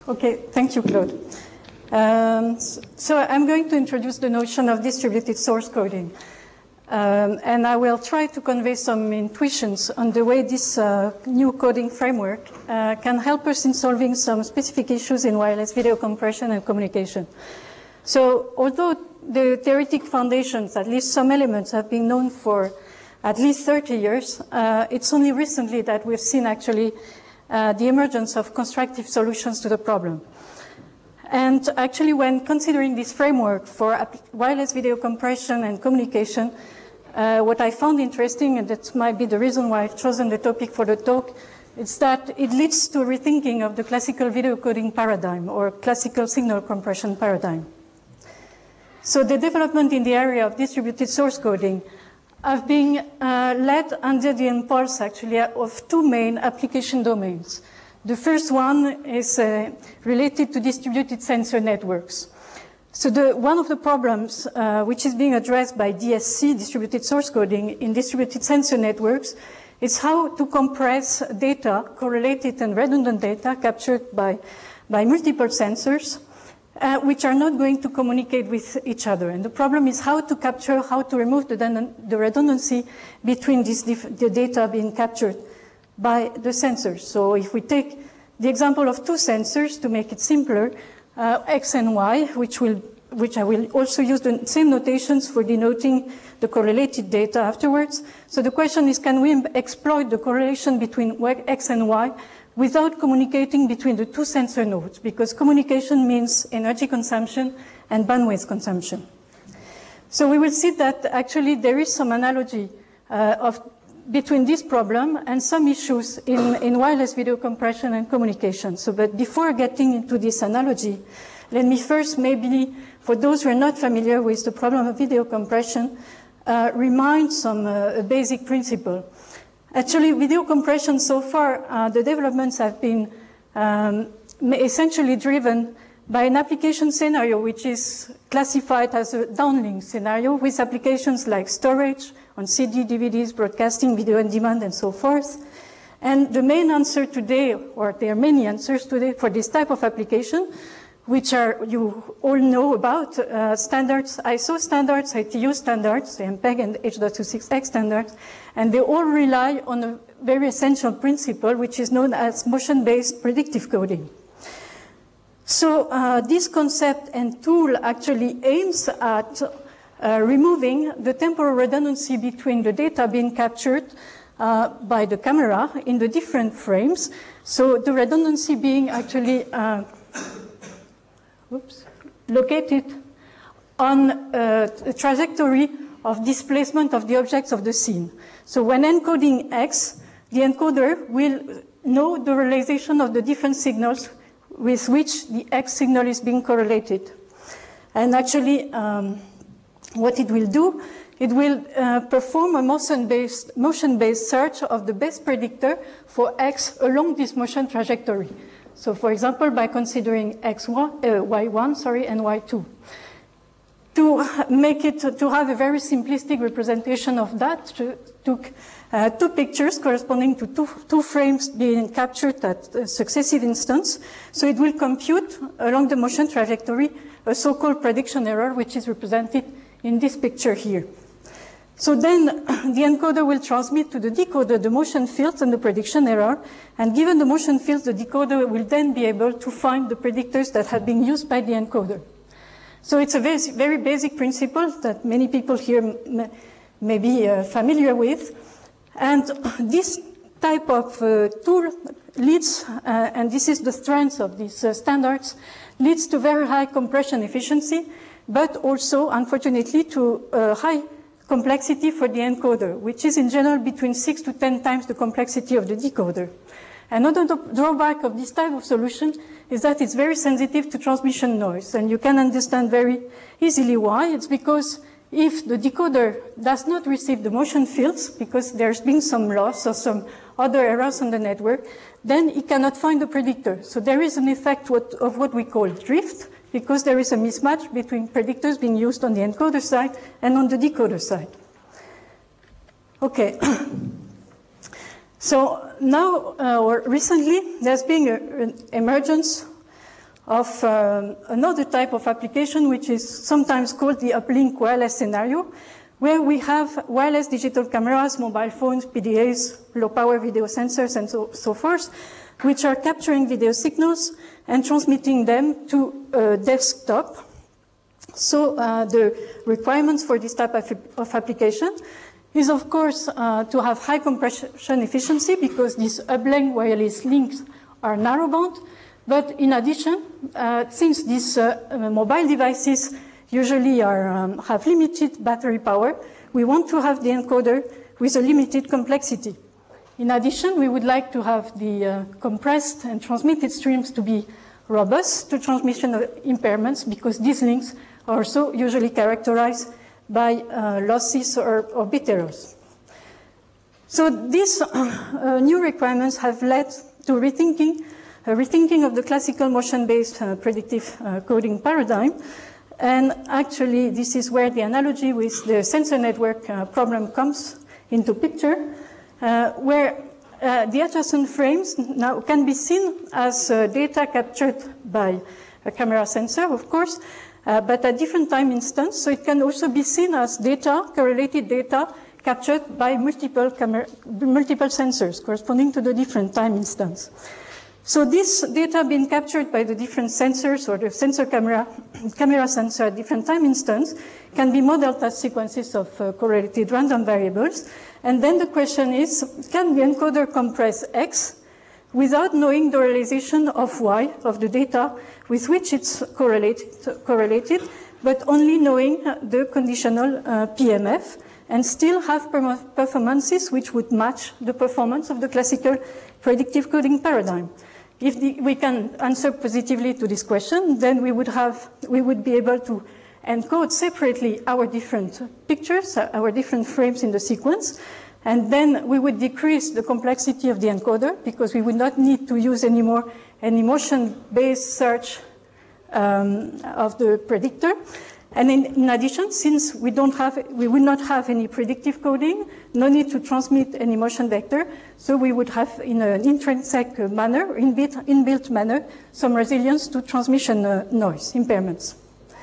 Okay, thank you, Claude. So I'm going to introduce the notion of distributed source coding. And I will try to convey some intuitions on the way this new coding framework can help us in solving some specific issues in wireless video compression and communication. So although the theoretic foundations, at least some elements, have been known for at least 30 years, it's only recently that we've seen actually the emergence of constructive solutions to the problem. And actually, when considering this framework for wireless video compression and communication, what I found interesting, and that might be the reason why I've chosen the topic for the talk, is that it leads to rethinking of the classical video coding paradigm or classical signal compression paradigm. So the development in the area of distributed source coding have been led under the impulse, actually, of two main application domains. The first one is related to distributed sensor networks. So one of the problems which is being addressed by DSC, distributed source coding, in distributed sensor networks is how to compress data, correlated and redundant data captured by multiple sensors, which are not going to communicate with each other. And the problem is how to capture, how to remove the redundancy between the data being captured by the sensors. So if we take the example of two sensors to make it simpler, X and Y, which I will also use the same notations for denoting the correlated data afterwards. So the question is, can we exploit the correlation between X and Y without communicating between the two sensor nodes? Because communication means energy consumption and bandwidth consumption. So we will see that actually there is some analogy between this problem and some issues in wireless video compression and communication. So, but before getting into this analogy, let me first maybe, for those who are not familiar with the problem of video compression, remind some basic principle. Actually, video compression so far, the developments have been essentially driven by an application scenario which is classified as a downlink scenario with applications like storage on CD, DVDs, broadcasting, video on demand, and so forth. And the main answer today, or there are many answers today for this type of application, which are, you all know about, standards, ISO standards, ITU standards, the MPEG and H.26x standards, and they all rely on a very essential principle, which is known as motion-based predictive coding. So this concept and tool actually aims at removing the temporal redundancy between the data being captured by the camera in the different frames. So the redundancy being actually located on a trajectory of displacement of the objects of the scene. So when encoding X, the encoder will know the realization of the different signals with which the X signal is being correlated. And actually, what it will do, it will perform a motion-based search of the best predictor for X along this motion trajectory. So, for example, by considering Y1, and Y2. To make it, to have a very simplistic representation of that, took two pictures corresponding to two frames being captured at a successive instance. So it will compute along the motion trajectory a so-called prediction error, which is represented in this picture here. So then the encoder will transmit to the decoder the motion fields and the prediction error. And given the motion fields, the decoder will then be able to find the predictors that have been used by the encoder. So it's a very basic principle that many people here may be familiar with. And this type of tool leads, and this is the strength of these standards, leads to very high compression efficiency, but also, unfortunately, to high complexity for the encoder, which is in general between 6 to 10 times the complexity of the decoder. Another drawback of this type of solution is that it's very sensitive to transmission noise, and you can understand very easily why. It's because if the decoder does not receive the motion fields, because there's been some loss or some other errors on the network, then it cannot find the predictor. So there is an effect of what we call drift, because there is a mismatch between predictors being used on the encoder side and on the decoder side. Okay. So now, or recently, there's been an emergence of another type of application, which is sometimes called the uplink wireless scenario, where we have wireless digital cameras, mobile phones, PDAs, low-power video sensors, and so forth, which are capturing video signals and transmitting them to a desktop. So the requirements for this type of application is, of course, to have high compression efficiency, because these uplink wireless links are narrowband. But in addition, since these mobile devices usually have limited battery power, we want to have the encoder with a limited complexity. In addition, we would like to have the compressed and transmitted streams to be robust to transmission impairments, because these links are also usually characterized by losses or bit errors. So these new requirements have led to rethinking of the classical motion-based predictive coding paradigm. And actually, this is where the analogy with the sensor network problem comes into picture, where the adjacent frames now can be seen as data captured by a camera sensor, of course, but at different time instance. So it can also be seen as data, correlated data, captured by multiple sensors corresponding to the different time instance. So this data being captured by the different sensors or the sensor camera sensor at different time instance can be modeled as sequences of correlated random variables. And then the question is, can the encoder compress X without knowing the realization of Y, of the data with which it's correlated, but only knowing the conditional PMF, and still have performances which would match the performance of the classical predictive coding paradigm? If we can answer positively to this question, then we would be able to encode separately our different pictures, our different frames in the sequence, and then we would decrease the complexity of the encoder, because we would not need to use anymore any motion-based search of the predictor. And in addition, since we would not have any predictive coding, no need to transmit any motion vector, so we would have, in an intrinsic manner, inbuilt manner, some resilience to transmission noise impairments.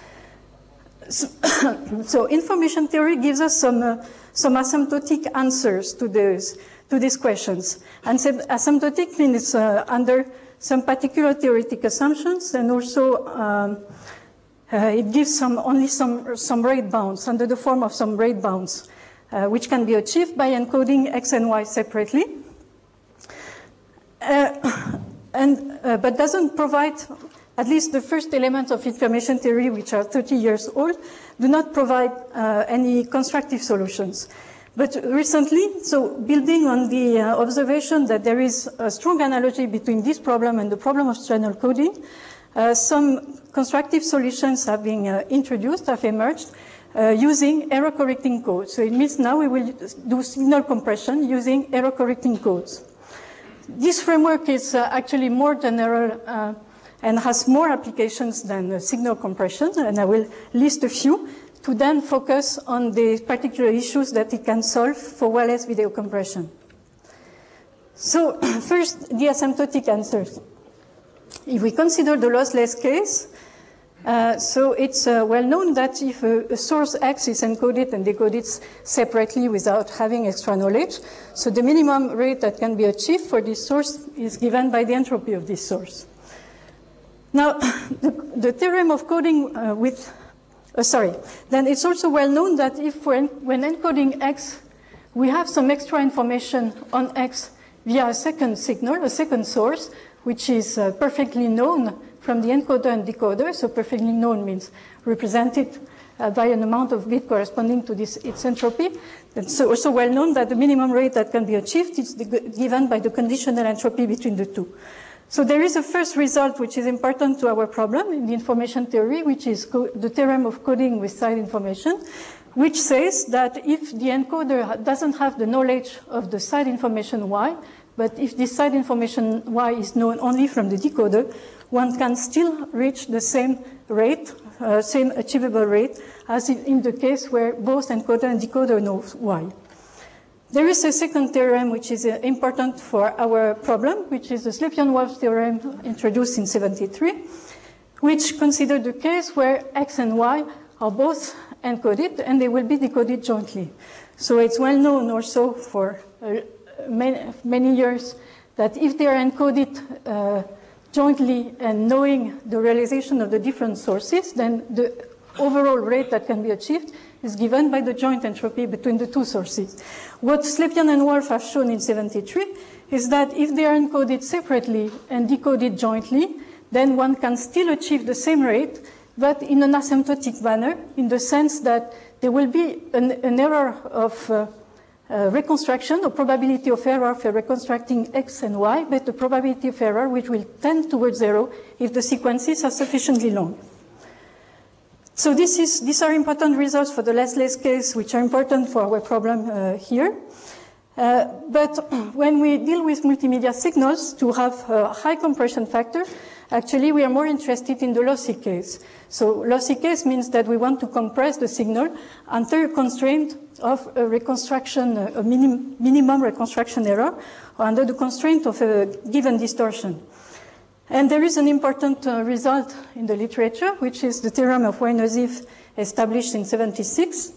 So information theory gives us some asymptotic answers to these questions. And asymptotic means under some particular theoretic assumptions, and also it gives only some rate bounds, under the form of some rate bounds, which can be achieved by encoding X and Y separately. But doesn't provide, at least the first elements of information theory, which are 30 years old, do not provide any constructive solutions. But recently, so building on the observation that there is a strong analogy between this problem and the problem of channel coding, some constructive solutions have been introduced, have emerged, using error correcting codes. So it means now we will do signal compression using error correcting codes. This framework is actually more general and has more applications than signal compression, and I will list a few to then focus on the particular issues that it can solve for wireless video compression. So first, the asymptotic answers. If we consider the lossless case, so it's well known that if a source X is encoded and decoded separately without having extra knowledge, so the minimum rate that can be achieved for this source is given by the entropy of this source. Now, the theorem of coding then it's also well known that if when encoding X, we have some extra information on X via a second signal, a second source, which is perfectly known from the encoder and decoder. So perfectly known means represented by an amount of bit corresponding to its entropy. It's also well known that the minimum rate that can be achieved is given by the conditional entropy between the two. So there is a first result which is important to our problem in the information theory, which is the theorem of coding with side information, which says that if the encoder doesn't have the knowledge of the side information Y, but if this side information Y is known only from the decoder, one can still reach the same rate, same achievable rate, as in the case where both encoder and decoder know Y. There is a second theorem which is important for our problem, which is the Slepian-Wolf theorem introduced in 1973, which consider the case where X and Y are both encoded and they will be decoded jointly. So it's well known also for many years that if they are encoded jointly and knowing the realization of the different sources, then the overall rate that can be achieved is given by the joint entropy between the two sources. What Slepian and Wolf have shown in 73 is that if they are encoded separately and decoded jointly, then one can still achieve the same rate, but in an asymptotic manner, in the sense that there will be an error of reconstruction, or probability of error for reconstructing X and Y, but the probability of error which will tend towards zero if the sequences are sufficiently long. So these are important results for the less case, which are important for our problem here. But when we deal with multimedia signals to have a high compression factor, actually we are more interested in the lossy case. So lossy case means that we want to compress the signal under a constraint of a reconstruction, a minimum reconstruction error, or under the constraint of a given distortion. And there is an important result in the literature, which is the theorem of Weiners-Iff established in 76.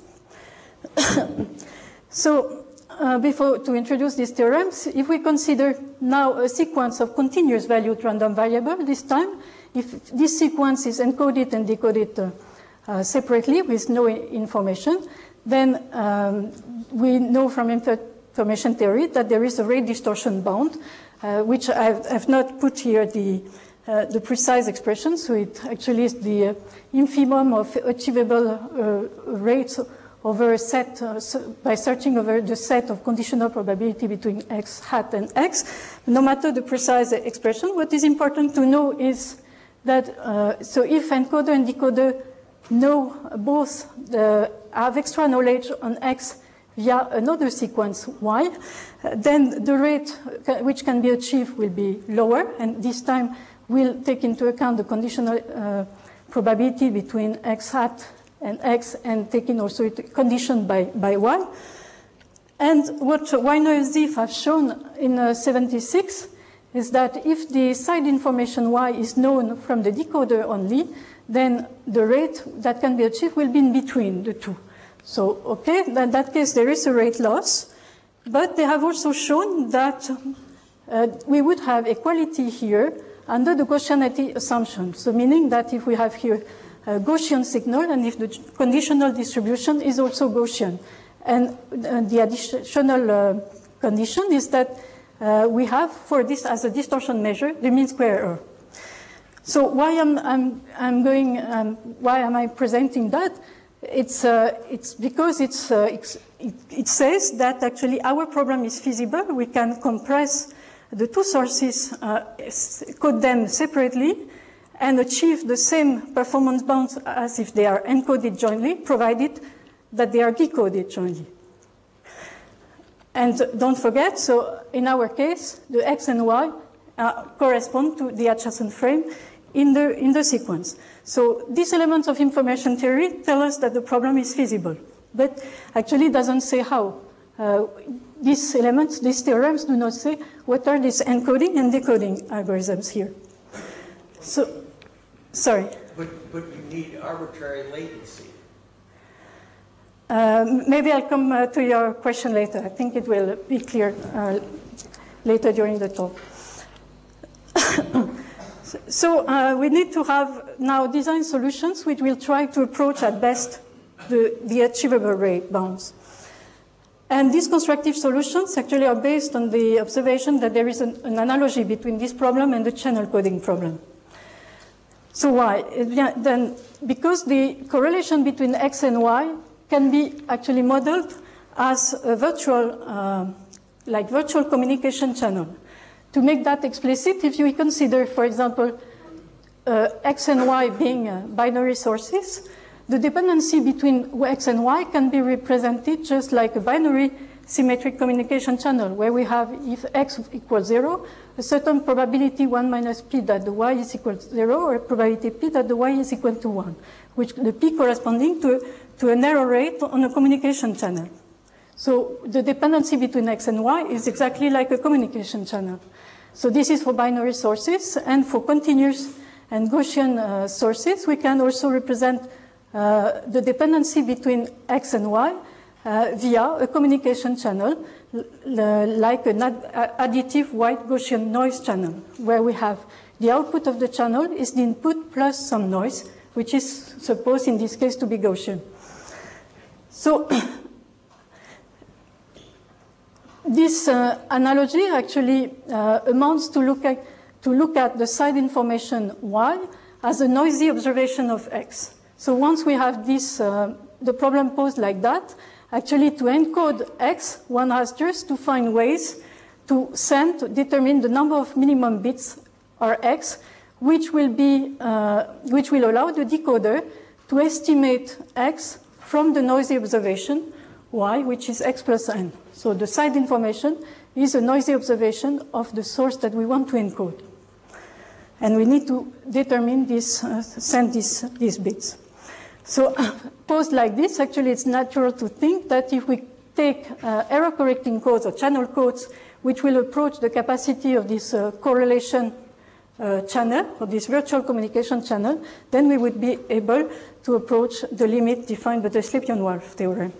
So to introduce these theorems, if we consider now a sequence of continuous valued random variable, this time, if this sequence is encoded and decoded separately with no information, then we know from information theory that there is a rate distortion bound, which I've not put here the precise expression, so it actually is the infimum of achievable rates over a set, by searching over the set of conditional probability between X hat and X. No matter the precise expression, what is important to know is that, so if encoder and decoder know both, have extra knowledge on X via another sequence Y, then the rate which can be achieved will be lower, and this time we'll take into account the conditional probability between X hat and X, and taking also conditioned by Y. And what Weiners-Iff have shown in 76 is that if the side information Y is known from the decoder only, then the rate that can be achieved will be in between the two. So, okay, in that case, there is a rate loss, but they have also shown that we would have equality here under the Gaussianity assumption. So, meaning that if we have here a Gaussian signal, and if the conditional distribution is also Gaussian. And the additional condition is that we have for this as a distortion measure the mean square error. So why why am I presenting that? It's because it says that actually our problem is feasible. We can compress the two sources, code them separately, and achieve the same performance bounds as if they are encoded jointly, provided that they are decoded jointly. And don't forget, so in our case, the X and Y correspond to the adjacent frame in the sequence. So these elements of information theory tell us that the problem is feasible, but actually doesn't say how. These elements, these theorems do not say what are these encoding and decoding algorithms here. So, sorry. But you need arbitrary latency. Maybe I'll come to your question later. I think it will be clear later during the talk. So we need to have now design solutions which will try to approach at best the achievable rate bounds. And these constructive solutions actually are based on the observation that there is an analogy between this problem and the channel coding problem. So why? Then, because the correlation between X and Y can be actually modeled as a virtual, like virtual communication channel. To make that explicit, if you consider, for example, X and Y being binary sources, the dependency between X and Y can be represented just like a binary symmetric communication channel, where we have, if X equals 0, a certain probability 1 minus P that the Y is equal to 0, or probability P that the Y is equal to 1, which the P corresponding to an error rate on a communication channel. So the dependency between X and Y is exactly like a communication channel. So this is for binary sources, and for continuous and Gaussian sources, we can also represent the dependency between X and Y via a communication channel like an additive white Gaussian noise channel, where we have the output of the channel is the input plus some noise, which is supposed in this case to be Gaussian. So this analogy actually amounts to look at the side information Y as a noisy observation of X. So once we have this, the problem posed like that, actually to encode X, one has just to find ways to determine the number of minimum bits Rx, which will allow the decoder to estimate X from the noisy observation Y, which is X plus N. So the side information is a noisy observation of the source that we want to encode. And we need to determine this, send these bits. So posed like this, actually it's natural to think that if we take error correcting codes or channel codes which will approach the capacity of this correlation channel, or this virtual communication channel, then we would be able to approach the limit defined by the Slepian-Whorf theorem.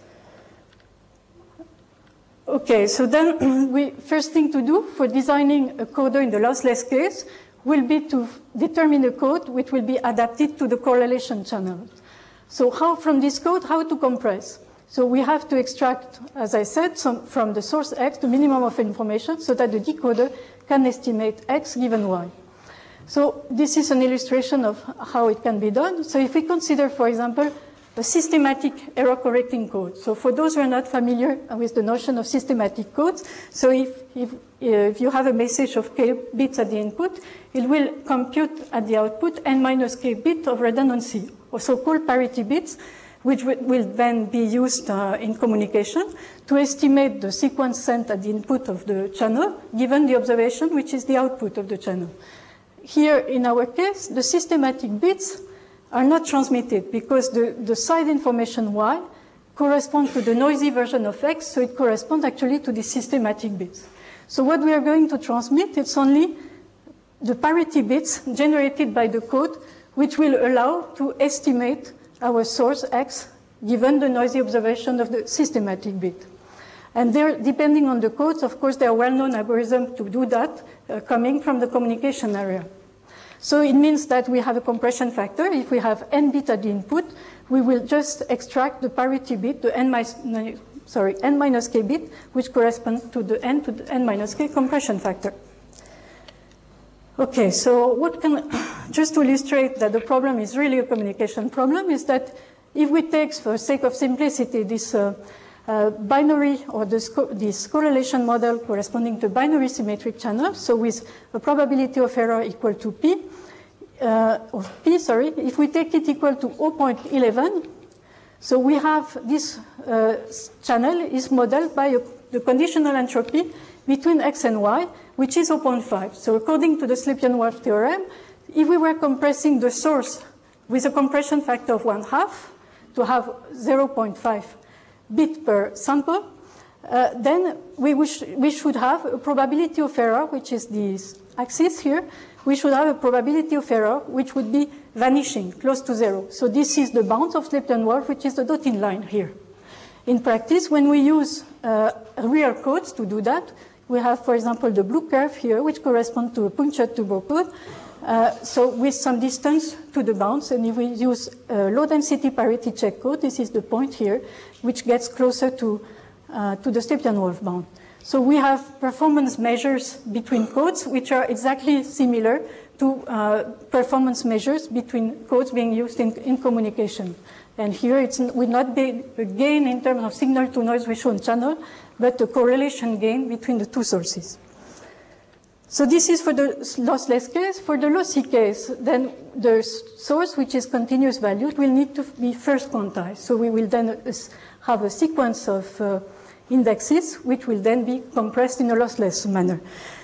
Okay, so then first thing to do for designing a coder in the lossless case will be to determine a code which will be adapted to the correlation channel. So from this code, how to compress? So we have to extract, as I said, from the source X the minimum of information so that the decoder can estimate X given Y. So this is an illustration of how it can be done. So if we consider, for example, a systematic error correcting code. So for those who are not familiar with the notion of systematic codes, so if you have a message of k bits at the input, it will compute at the output n minus k bit of redundancy, or so-called parity bits, which will then be used in communication to estimate the sequence sent at the input of the channel, given the observation, which is the output of the channel. Here, in our case, the systematic bits are not transmitted because the side information Y corresponds to the noisy version of X, so it corresponds actually to the systematic bits. So what we are going to transmit, it's only the parity bits generated by the code, which will allow to estimate our source X given the noisy observation of the systematic bit. And there, depending on the codes, of course, there are well-known algorithms to do that coming from the communication area. So it means that we have a compression factor. If we have n bit at the input, we will just extract the parity bit, the n minus k bit, which corresponds to the n minus k compression factor. Okay, so just to illustrate that the problem is really a communication problem, is that if we take, for sake of simplicity, this binary or this correlation model corresponding to binary symmetric channel, so with a probability of error equal to P, if we take it equal to 0.11, so we have this channel is modeled by the conditional entropy between X and Y, which is 0.5. So according to the Slepian-Whorf theorem, if we were compressing the source with a compression factor of 1/2 to have 0.5 bit per sample, then we should have a probability of error, which is this axis here. We should have a probability of error which would be vanishing, close to 0. So this is the bound of Slepian-Whorf, which is the dotted line here. In practice, when we use real codes to do that, we have, for example, the blue curve here, which corresponds to a punctured turbo code. So with some distance to the bounds, and if we use low-density parity check code, this is the point here, which gets closer to the Slepian-Whorf bound. So we have performance measures between codes, which are exactly similar to performance measures between codes being used in communication. And here it will not be a gain in terms of signal-to-noise ratio on channel, but the correlation gain between the two sources. So this is for the lossless case. For the lossy case, then the source, which is continuous valued, will need to be first quantized. So we will then have a sequence of indexes, which will then be compressed in a lossless manner.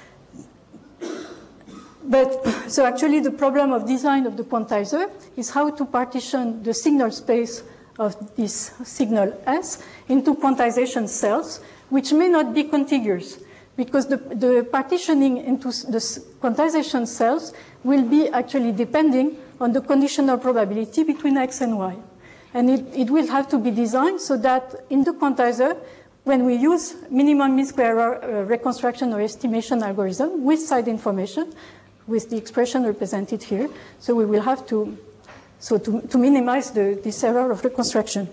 So actually the problem of design of the quantizer is how to partition the signal space of this signal S into quantization cells, which may not be contiguous. because the partitioning into the quantization cells will be actually depending on the conditional probability between X and Y. And it will have to be designed so that in the quantizer, when we use minimum mean square error reconstruction or estimation algorithm with side information, with the expression represented here, so we will have to minimize this error of reconstruction.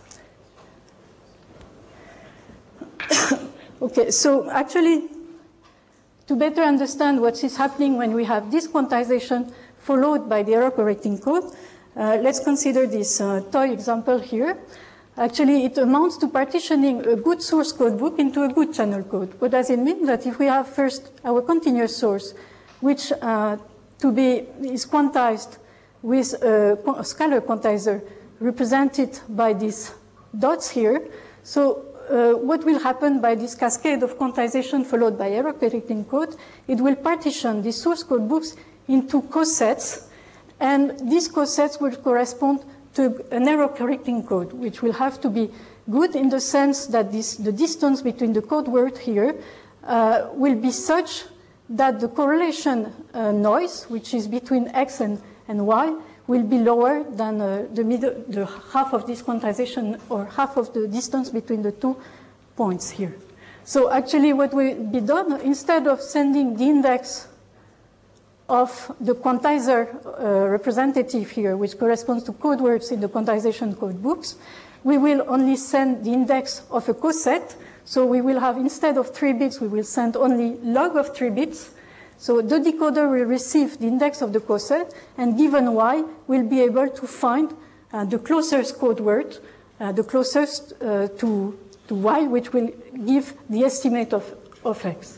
Okay, so actually, to better understand what is happening when we have this quantization followed by the error correcting code, let's consider this toy example here. Actually, it amounts to partitioning a good source code book into a good channel code. What does it mean? That if we have first our continuous source, which is quantized with a scalar quantizer represented by these dots here, so what will happen by this cascade of quantization followed by error correcting code? It will partition the source code books into cosets, and these cosets will correspond to an error correcting code, which will have to be good in the sense that the distance between the code word here will be such that the correlation noise, which is between X and Y, will be lower than the half of this quantization or half of the distance between the 2 points here. So actually what will be done, instead of sending the index of the quantizer representative here, which corresponds to code words in the quantization code books, we will only send the index of a coset. So we will have, instead of 3 bits, we will send only log of 3 bits. So the decoder will receive the index of the coset, and given Y, will be able to find the closest code word, the closest to Y, which will give the estimate of X.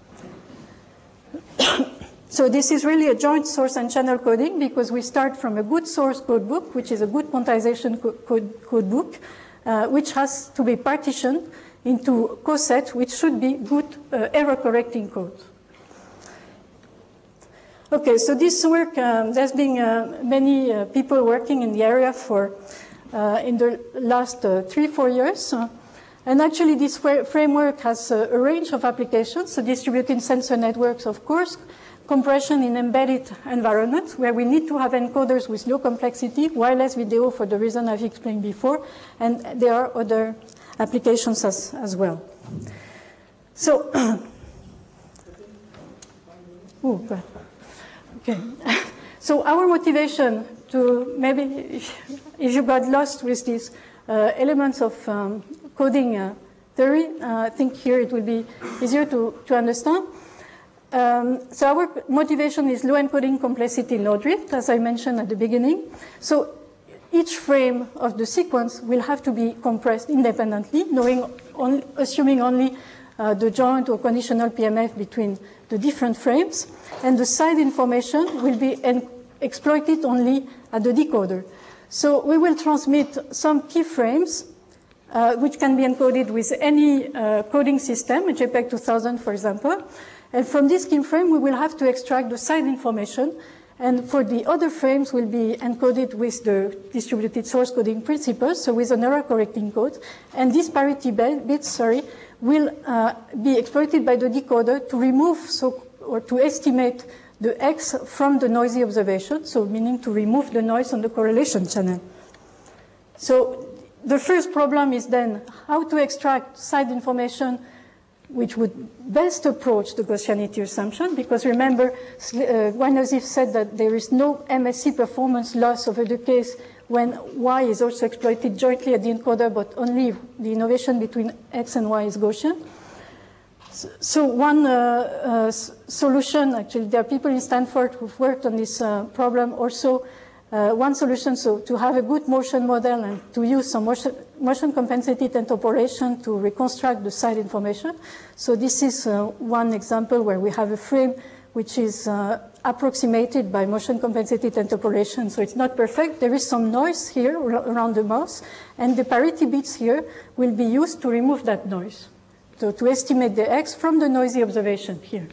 So this is really a joint source and channel coding, because we start from a good source code book, which is a good quantization code book, which has to be partitioned into cosets, which should be good error correcting code. Okay, so this work, there's been many people working in the area in the last 3-4 years. And actually this framework has a range of applications, so distributed sensor networks, of course, compression in embedded environments where we need to have encoders with low complexity, wireless video for the reason I've explained before, and there are other applications as well. So, okay. So our motivation to maybe, if you got lost with these elements of coding theory, I think here it will be easier to understand. So our motivation is low encoding complexity, no drift, as I mentioned at the beginning. So each frame of the sequence will have to be compressed independently, assuming only the joint or conditional PMF between the different frames, and the side information will be exploited only at the decoder. So we will transmit some key frames, which can be encoded with any coding system, a JPEG 2000, for example. And from this key frame, we will have to extract the side information. And for the other frames, will be encoded with the distributed source coding principles, so with an error correcting code. And these parity bits, will be exploited by the decoder to remove or to estimate the X from the noisy observation, so meaning to remove the noise on the correlation channel. So the first problem is then how to extract side information which would best approach the Gaussianity assumption, because remember, Wojnowski said that there is no MSE performance loss over the case when Y is also exploited jointly at the encoder, but only the innovation between X and Y is Gaussian. So one solution, actually, there are people in Stanford who've worked on this problem also. One solution, so to have a good motion model and to use some motion compensated interpolation to reconstruct the side information. So this is one example where we have a frame which is approximated by motion compensated interpolation. So it's not perfect. There is some noise here around the mouse, and the parity bits here will be used to remove that noise. So to estimate the X from the noisy observation here.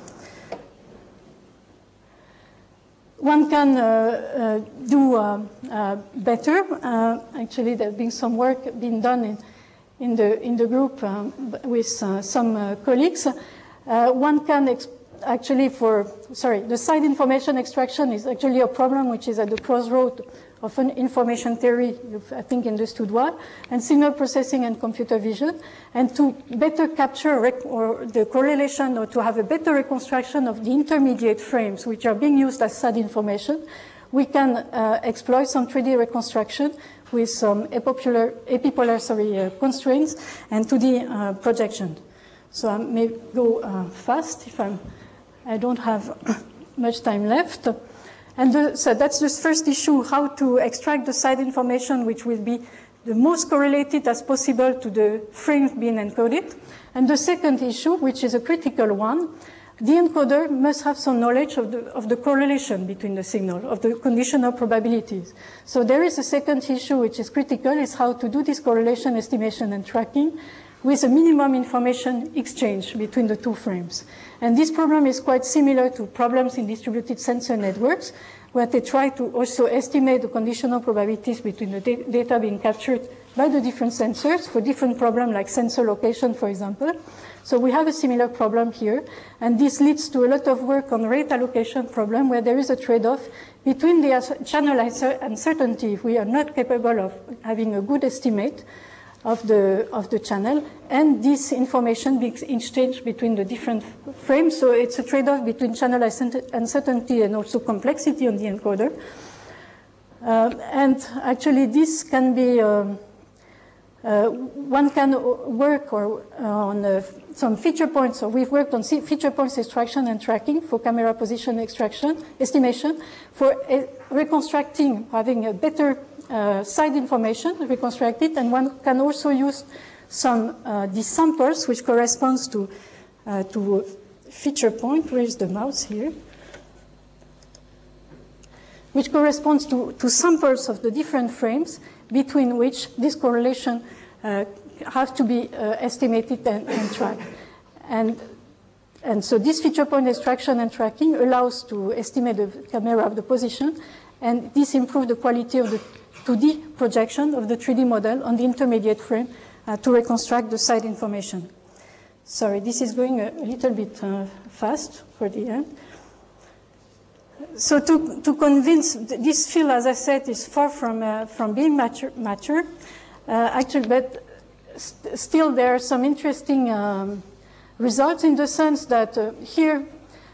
One can do better. Actually, there's been some work being done in the group with some colleagues. One can actually the side information extraction is actually a problem which is at the crossroad of an information theory, you've, I think, understood well, and signal processing and computer vision. And to better capture or the correlation, or to have a better reconstruction of the intermediate frames which are being used as side information, we can exploit some 3D reconstruction with some epipolar constraints and 2D projection. So I may go fast if I don't have much time left. And so that's the first issue, how to extract the side information which will be the most correlated as possible to the frame being encoded. And the second issue, which is a critical one, the encoder must have some knowledge of the correlation between the signal, of the conditional probabilities. So there is a second issue which is critical, is how to do this correlation estimation and tracking with a minimum information exchange between the two frames. And this problem is quite similar to problems in distributed sensor networks, where they try to also estimate the conditional probabilities between the data being captured by the different sensors for different problems like sensor location, for example. So we have a similar problem here, and this leads to a lot of work on rate allocation problem, where there is a trade-off between the channel uncertainty, if we are not capable of having a good estimate of the channel, and this information being exchanged between the different frames. So it's a trade-off between channel uncertainty and also complexity on the encoder. And actually this can be, one can work on some feature points. So we've worked on feature points extraction and tracking for camera position estimation, for reconstructing, having a better side information reconstructed, and one can also use some these samples which corresponds to feature point. Where is the mouse here? Which corresponds to samples of the different frames between which this correlation have to be estimated and tracked. And so this feature point extraction and tracking allows to estimate the camera of the position, and this improves the quality of the 2D projection of the 3D model on the intermediate frame to reconstruct the side information. Sorry, this is going a little bit fast for the end. So to convince, this field, as I said, is far from being mature. Actually, but still there are some interesting results in the sense that here,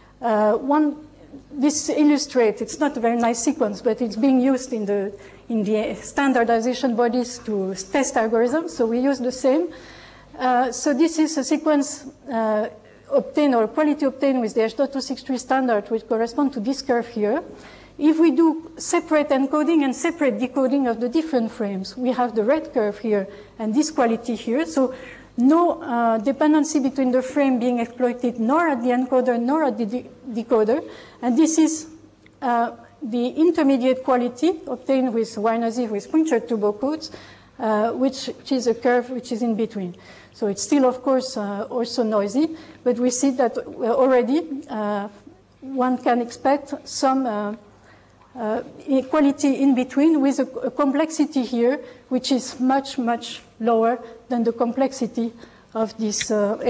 this illustrates, it's not a very nice sequence, but it's being used in the standardization bodies to test algorithms, so we use the same. So this is a sequence obtained, or quality obtained with the H.263 standard, which correspond to this curve here. If we do separate encoding and separate decoding of the different frames, we have the red curve here and this quality here. So no dependency between the frame being exploited nor at the encoder nor at the decoder. And this is the intermediate quality obtained with wire-noisy with punctured turbo codes, which is a curve which is in between. So it's still, of course, also noisy, but we see that already one can expect some equality in between, with a complexity here which is much, much lower than the complexity of this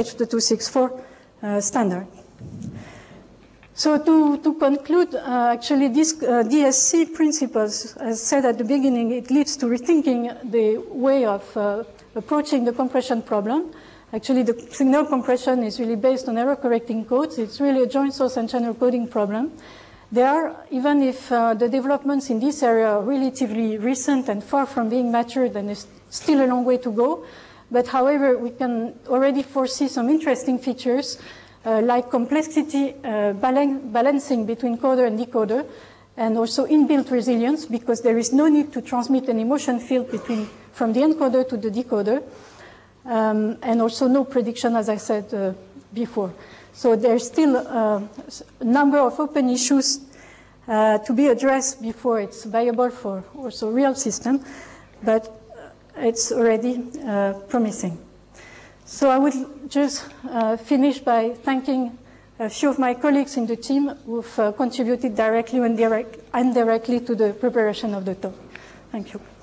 H.264 standard. So to conclude, actually these DSC principles, as said at the beginning, it leads to rethinking the way of approaching the compression problem. Actually, the signal compression is really based on error correcting codes. It's really a joint source and channel coding problem. There are, even if the developments in this area are relatively recent and far from being mature, then there's still a long way to go. But however, we can already foresee some interesting features like complexity balancing between coder and decoder, and also inbuilt resilience, because there is no need to transmit an emotion field from the encoder to the decoder, and also no prediction, as I said before. So there's still a number of open issues to be addressed before it's viable for also real system, but it's already promising. So I would just finish by thanking a few of my colleagues in the team who've contributed directly and indirectly to the preparation of the talk. Thank you.